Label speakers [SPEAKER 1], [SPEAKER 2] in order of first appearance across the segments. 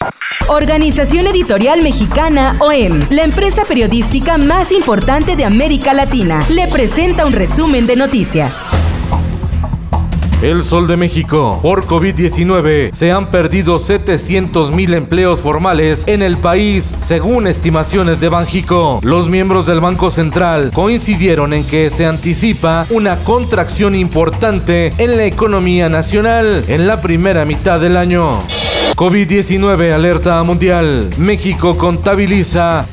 [SPEAKER 1] Organización Editorial Mexicana OEM, la empresa periodística más importante de América Latina, le presenta un resumen de noticias.
[SPEAKER 2] El Sol de México. Por COVID-19 se han perdido 700,000 empleos formales en el país, según estimaciones de Banjico. Los miembros del Banco Central coincidieron en que se anticipa una contracción importante en la economía nacional en la primera mitad del año. COVID-19 alerta mundial. México contabiliza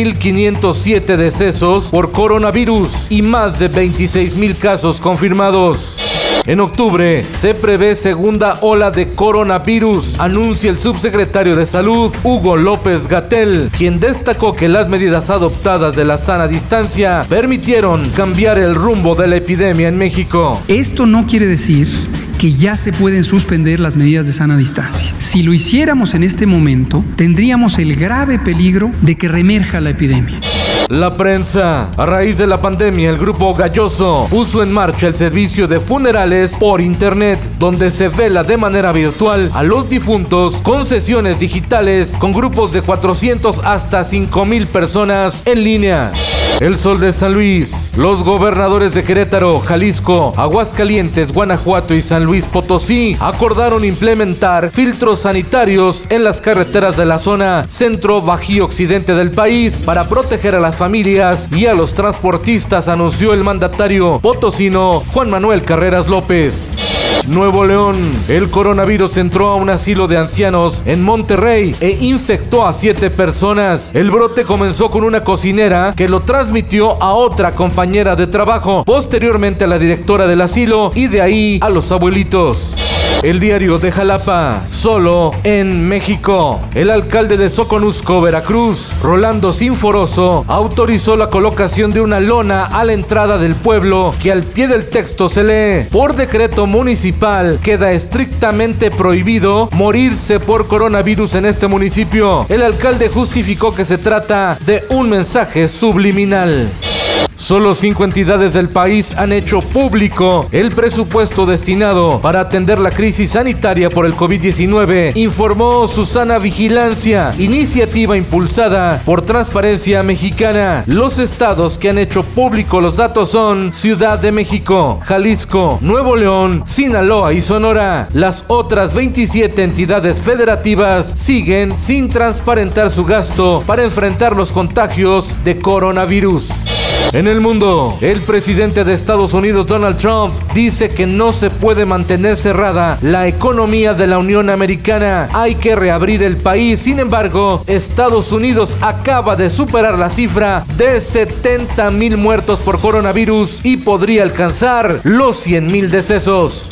[SPEAKER 2] 2.507 decesos por coronavirus y más de 26,000 casos confirmados. En octubre se prevé segunda ola de coronavirus, anuncia el subsecretario de Salud, Hugo López-Gatell, quien destacó que las medidas adoptadas de la sana distancia permitieron cambiar el rumbo de la epidemia en México.
[SPEAKER 3] Esto no quiere decir que ya se pueden suspender las medidas de sana distancia. Si lo hiciéramos en este momento, tendríamos el grave peligro de que reemerja la epidemia.
[SPEAKER 2] La prensa. A raíz de la pandemia, el grupo Galloso puso en marcha el servicio de funerales por internet, donde se vela de manera virtual a los difuntos con sesiones digitales con grupos de 400 hasta 5,000 personas en línea. El Sol de San Luis. Los gobernadores de Querétaro, Jalisco, Aguascalientes, Guanajuato y San Luis Potosí acordaron implementar filtros sanitarios en las carreteras de la zona centro-bajío occidente del país para proteger a las familias y a los transportistas, anunció el mandatario potosino Juan Manuel Carreras López. Nuevo León. El coronavirus entró a un asilo de ancianos en Monterrey e infectó a 7 personas. El brote comenzó con una cocinera que lo transmitió a otra compañera de trabajo, posteriormente a la directora del asilo y de ahí a los abuelitos. El Diario de Jalapa. Solo en México. El alcalde de Soconusco, Veracruz, Rolando Sinforoso, autorizó la colocación de una lona a la entrada del pueblo que al pie del texto se lee: por decreto municipal queda estrictamente prohibido morirse por coronavirus en este municipio. El alcalde justificó que se trata de un mensaje subliminal. Solo 5 entidades del país han hecho público el presupuesto destinado para atender la crisis sanitaria por el COVID-19, informó Susana Vigilancia, iniciativa impulsada por Transparencia Mexicana. Los estados que han hecho público los datos son Ciudad de México, Jalisco, Nuevo León, Sinaloa y Sonora. Las otras 27 entidades federativas siguen sin transparentar su gasto para enfrentar los contagios de coronavirus. En el mundo, el presidente de Estados Unidos, Donald Trump, dice que no se puede mantener cerrada la economía de la Unión Americana. Hay que reabrir el país. Sin embargo, Estados Unidos acaba de superar la cifra de 70,000 muertos por coronavirus y podría alcanzar los 100,000 decesos.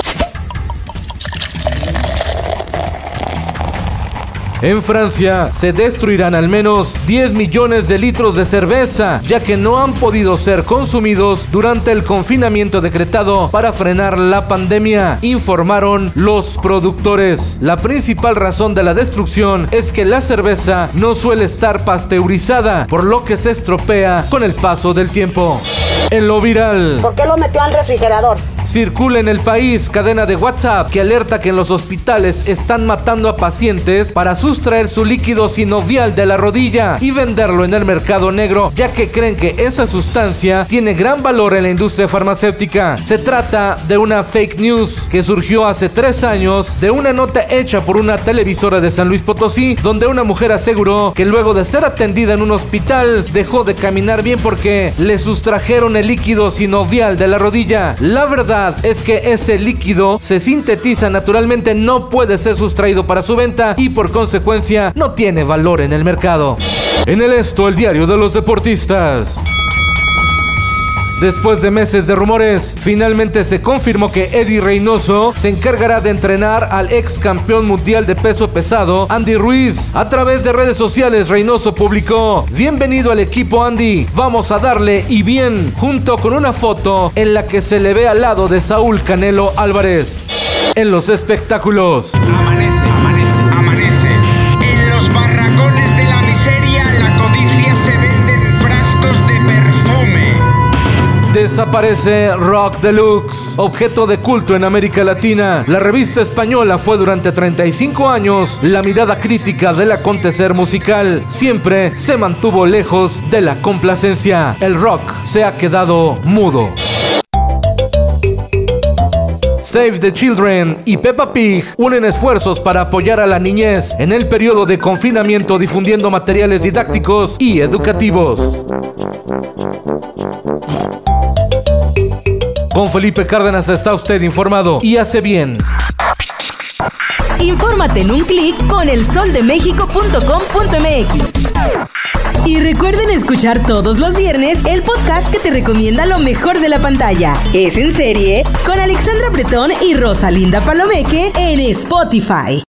[SPEAKER 2] En Francia se destruirán al menos 10 millones de litros de cerveza, ya que no han podido ser consumidos durante el confinamiento decretado para frenar la pandemia, informaron los productores. La principal razón de la destrucción es que la cerveza no suele estar pasteurizada, por lo que se estropea con el paso del tiempo. En lo viral.
[SPEAKER 4] ¿Por qué lo metió al refrigerador?
[SPEAKER 2] Circula en el país cadena de WhatsApp que alerta que en los hospitales están matando a pacientes para sustraer su líquido sinovial de la rodilla y venderlo en el mercado negro, ya que creen que esa sustancia tiene gran valor en la industria farmacéutica. Se trata de una fake news que surgió hace 3 años de una nota hecha por una televisora de San Luis Potosí, donde una mujer aseguró que luego de ser atendida en un hospital dejó de caminar bien porque le sustrajeron el líquido sinovial de la rodilla. La verdad es que ese líquido se sintetiza naturalmente, no puede ser sustraído para su venta y por consecuencia no tiene valor en el mercado. En el Esto, el diario de los deportistas. Después de meses de rumores, finalmente se confirmó que Eddie Reynoso se encargará de entrenar al ex campeón mundial de peso pesado, Andy Ruiz. A través de redes sociales, Reynoso publicó: "Bienvenido al equipo, Andy, vamos a darle y bien", junto con una foto en la que se le ve al lado de Saúl Canelo Álvarez. En los espectáculos.
[SPEAKER 5] Amanece. En los barracones de la miseria, la codicia se vende en frascos de perfume.
[SPEAKER 2] Desaparece Rock Deluxe, objeto de culto en América Latina. La revista española fue durante 35 años la mirada crítica del acontecer musical. Siempre se mantuvo lejos de la complacencia. El rock se ha quedado mudo. Save the Children y Peppa Pig unen esfuerzos para apoyar a la niñez en el periodo de confinamiento, difundiendo materiales didácticos y educativos. Con Felipe Cárdenas está usted informado y hace bien.
[SPEAKER 1] Infórmate en un clic con elsoldemexico.com.mx. Y recuerden escuchar todos los viernes el podcast que te recomienda lo mejor de la pantalla. Es en serie con Alexandra Bretón y Rosalinda Palomeque en Spotify.